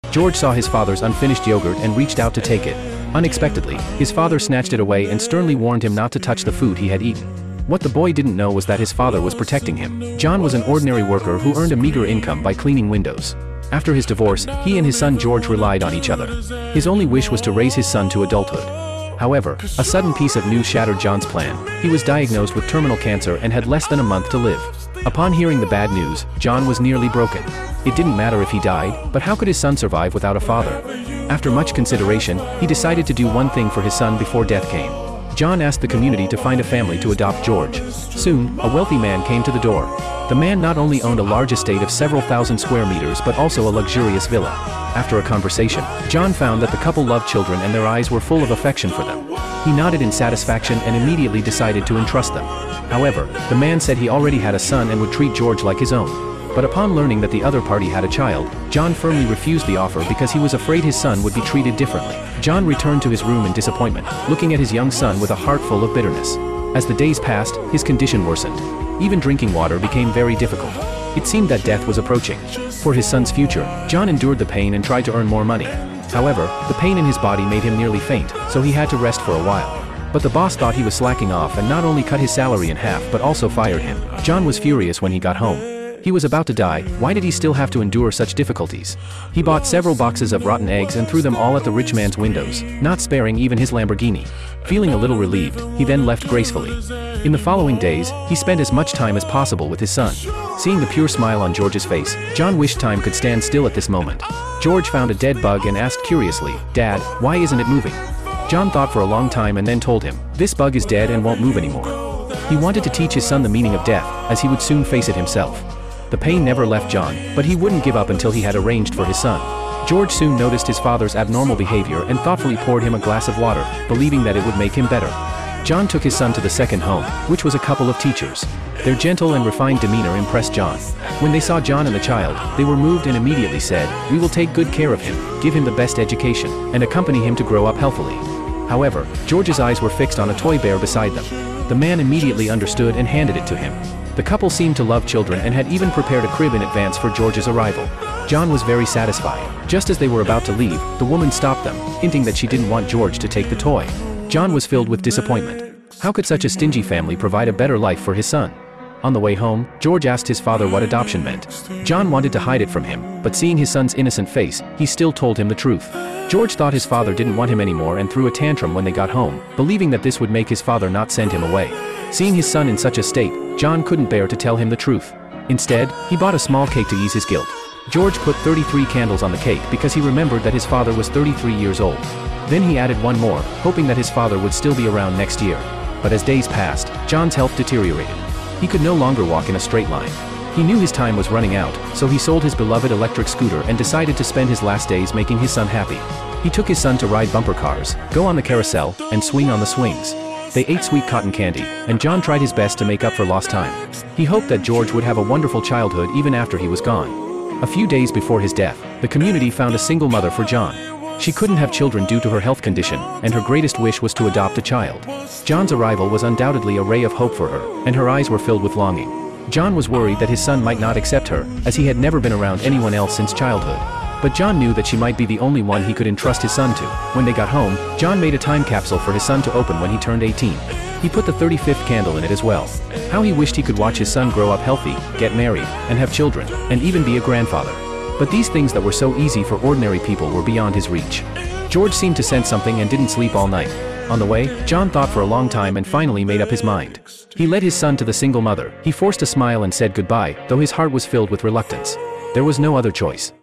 George saw his father's unfinished yogurt and reached out to take it. Unexpectedly, his father snatched it away and sternly warned him not to touch the food he had eaten. What the boy didn't know was that his father was protecting him. John was an ordinary worker who earned a meager income by cleaning windows. After his divorce, he and his son George relied on each other. His only wish was to raise his son to adulthood. However, a sudden piece of news shattered John's plan. He was diagnosed with terminal cancer and had less than a month to live. Upon hearing the bad news, John was nearly broken. It didn't matter if he died, but how could his son survive without a father? After much consideration, he decided to do one thing for his son before death came. John asked the community to find a family to adopt George. Soon, a wealthy man came to the door. The man not only owned a large estate of several thousand square meters but also a luxurious villa. After a conversation, John found that the couple loved children and their eyes were full of affection for them. He nodded in satisfaction and immediately decided to entrust them. However, the man said he already had a son and would treat George like his own. But upon learning that the other party had a child, John firmly refused the offer because he was afraid his son would be treated differently. John returned to his room in disappointment, looking at his young son with a heart full of bitterness. As the days passed, his condition worsened. Even drinking water became very difficult. It seemed that death was approaching. For his son's future, John endured the pain and tried to earn more money. However, the pain in his body made him nearly faint, so he had to rest for a while. But the boss thought he was slacking off and not only cut his salary in half but also fired him. John was furious when he got home. He was about to die. Why did he still have to endure such difficulties? He bought several boxes of rotten eggs and threw them all at the rich man's windows, not sparing even his Lamborghini. Feeling a little relieved, he then left gracefully. In the following days, he spent as much time as possible with his son. Seeing the pure smile on George's face, John wished time could stand still at this moment. George found a dead bug and asked curiously, "Dad, why isn't it moving?" John thought for a long time and then told him, "This bug is dead and won't move anymore." He wanted to teach his son the meaning of death, as he would soon face it himself. The pain never left John, but he wouldn't give up until he had arranged for his son. George soon noticed his father's abnormal behavior and thoughtfully poured him a glass of water, believing that it would make him better. John took his son to the second home, which was a couple of teachers. Their gentle and refined demeanor impressed John. When they saw John and the child, they were moved and immediately said, "We will take good care of him, give him the best education, and accompany him to grow up healthily." However, George's eyes were fixed on a toy bear beside them. The man immediately understood and handed it to him. The couple seemed to love children and had even prepared a crib in advance for George's arrival. John was very satisfied. Just as they were about to leave, the woman stopped them, hinting that she didn't want George to take the toy. John was filled with disappointment. How could such a stingy family provide a better life for his son? On the way home, George asked his father what adoption meant. John wanted to hide it from him, but seeing his son's innocent face, he still told him the truth. George thought his father didn't want him anymore and threw a tantrum when they got home, believing that this would make his father not send him away. Seeing his son in such a state, John couldn't bear to tell him the truth. Instead, he bought a small cake to ease his guilt. George put 33 candles on the cake because he remembered that his father was 33 years old. Then he added one more, hoping that his father would still be around next year. But as days passed, John's health deteriorated. He could no longer walk in a straight line. He knew his time was running out, so he sold his beloved electric scooter and decided to spend his last days making his son happy. He took his son to ride bumper cars, go on the carousel, and swing on the swings. They ate sweet cotton candy, and John tried his best to make up for lost time. He hoped that George would have a wonderful childhood even after he was gone. A few days before his death, the community found a single mother for John. She couldn't have children due to her health condition, and her greatest wish was to adopt a child. John's arrival was undoubtedly a ray of hope for her, and her eyes were filled with longing. John was worried that his son might not accept her, as he had never been around anyone else since childhood. But John knew that she might be the only one he could entrust his son to. When they got home, John made a time capsule for his son to open when he turned 18. He put the 35th candle in it as well. How he wished he could watch his son grow up healthy, get married, and have children, and even be a grandfather. But these things that were so easy for ordinary people were beyond his reach. George seemed to sense something and didn't sleep all night. On the way, John thought for a long time and finally made up his mind. He led his son to the single mother. He forced a smile and said goodbye, though his heart was filled with reluctance. There was no other choice.